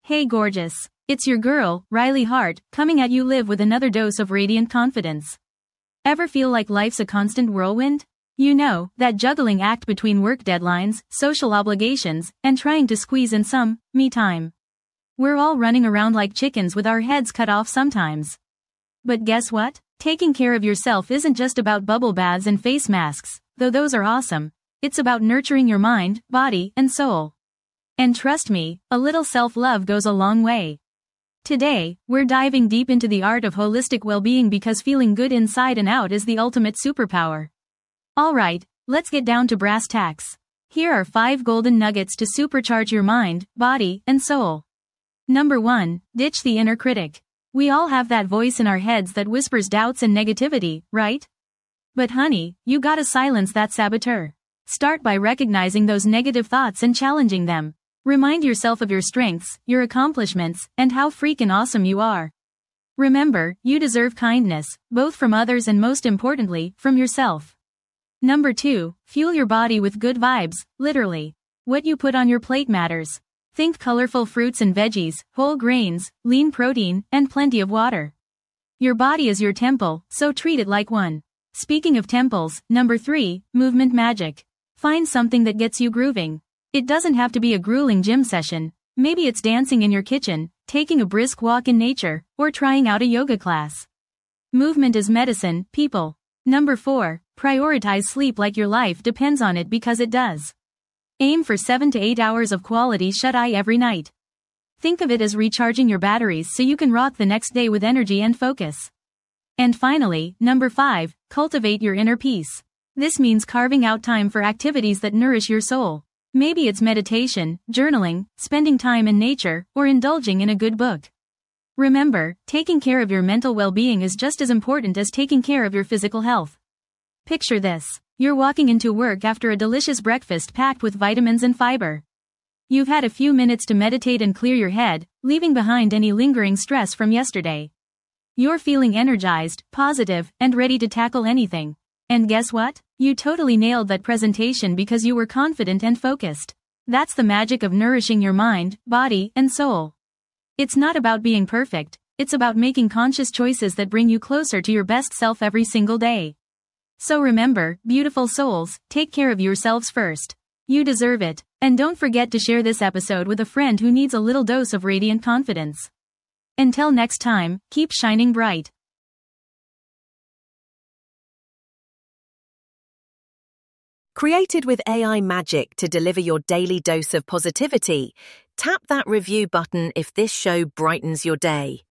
Hey gorgeous, it's your girl, Riley Hart, coming at you live with another dose of radiant confidence. Ever feel like life's a constant whirlwind? You know, that juggling act between work deadlines, social obligations, and trying to squeeze in some me time. We're all running around like chickens with our heads cut off sometimes. But guess what? Taking care of yourself isn't just about bubble baths and face masks, though those are awesome. It's about nurturing your mind, body, and soul. And trust me, a little self-love goes a long way. Today, we're diving deep into the art of holistic well-being because feeling good inside and out is the ultimate superpower. Alright, let's get down to brass tacks. Here are 5 golden nuggets to supercharge your mind, body, and soul. Number 1, ditch the inner critic. We all have that voice in our heads that whispers doubts and negativity, right? But honey, you gotta silence that saboteur. Start by recognizing those negative thoughts and challenging them. Remind yourself of your strengths, your accomplishments, and how freaking awesome you are. Remember, you deserve kindness, both from others and most importantly, from yourself. Number 2, fuel your body with good vibes, literally. What you put on your plate matters. Think colorful fruits and veggies, whole grains, lean protein, and plenty of water. Your body is your temple, so treat it like one. Speaking of temples, number 3, movement magic. Find something that gets you grooving. It doesn't have to be a grueling gym session. Maybe it's dancing in your kitchen, taking a brisk walk in nature, or trying out a yoga class. Movement is medicine, people. Number 4, prioritize sleep like your life depends on it because it does. Aim for 7 to 8 hours of quality shut-eye every night. Think of it as recharging your batteries so you can rock the next day with energy and focus. And finally, number 5, cultivate your inner peace. This means carving out time for activities that nourish your soul. Maybe it's meditation, journaling, spending time in nature, or indulging in a good book. Remember, taking care of your mental well-being is just as important as taking care of your physical health. Picture this. You're walking into work after a delicious breakfast packed with vitamins and fiber. You've had a few minutes to meditate and clear your head, leaving behind any lingering stress from yesterday. You're feeling energized, positive, and ready to tackle anything. And guess what? You totally nailed that presentation because you were confident and focused. That's the magic of nourishing your mind, body, and soul. It's not about being perfect, it's about making conscious choices that bring you closer to your best self every single day. So remember, beautiful souls, take care of yourselves first. You deserve it. And don't forget to share this episode with a friend who needs a little dose of radiant confidence. Until next time, keep shining bright. Created with AI magic to deliver your daily dose of positivity, tap that review button if this show brightens your day.